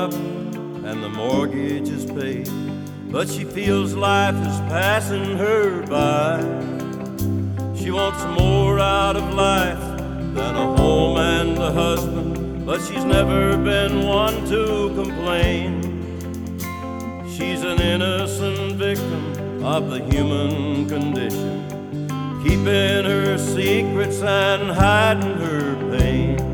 up and the mortgage is paid, but she feels life is passing her by. She wants more out of life than a home and a husband, but she's never been one to complain. She's an innocent victim of the human condition, keeping her secrets and hiding her pain.